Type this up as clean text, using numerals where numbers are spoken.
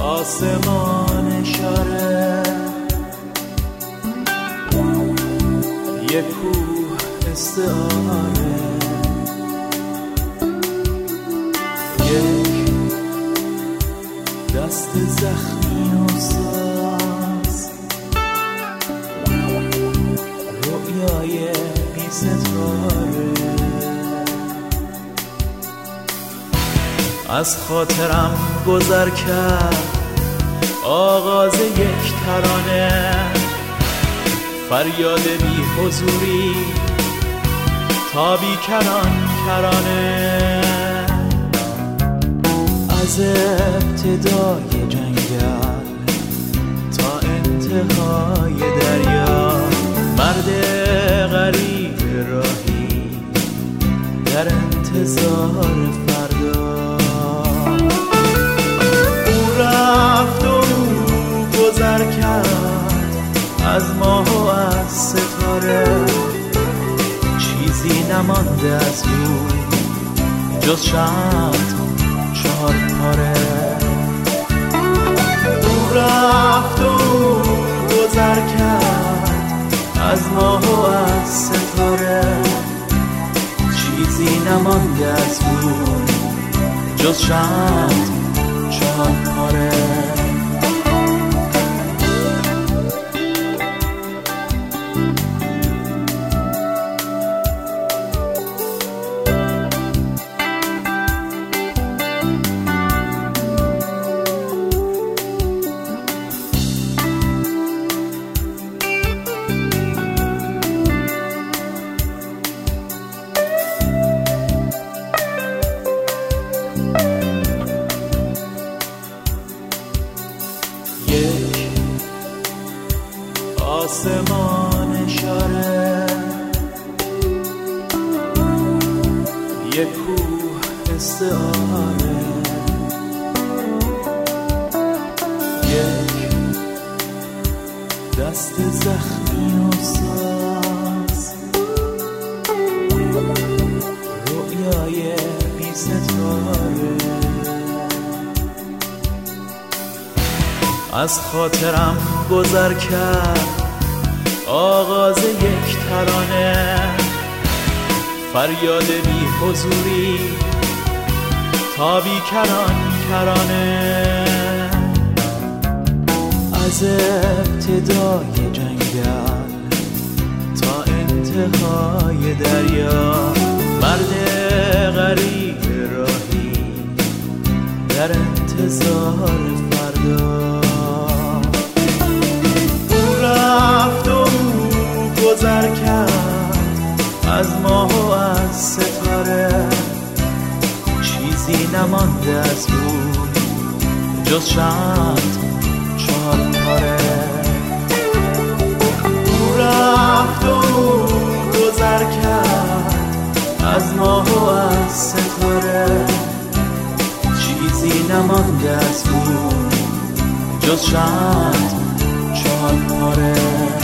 آسمان اشاره، یک کوه استعاره، یک دست زخمی و ساز، رویای بی ستاره. از خاطرم گذر کرد آغاز یک ترانه، فریاد بی حضوری تا بی کرانه. از ابتدای جنگل تا انتهای دریا، مرد غریب راهی در انتظار فردا. او رفت و گذر کرد از ماه و از ستاره، چیزی نمانده از او جز شمع چهار پاره. او رفت و گذر کرد از ماه و از ستاره، چیزی نمانده از او جز شمع چهار پاره. آسمان اشاره، یک کوه استعاره، یک دست زخمی و ساز، رویای بی ستاره. از خاطرم گذر کرد آغاز یک ترانه، فریاد بی حضوری تا بی کرانه. از ابتدای جنگل تا انتهای دریا، مرد غریب راهی در انتظار فردا. رفت و گذر کرد از ماه و از ستاره، چیزی نمانده از او جز شمع چهار پاره. رفت و گذر کرد از ماه و از ستاره، چیزی نمانده از او جز شمع چهار پاره.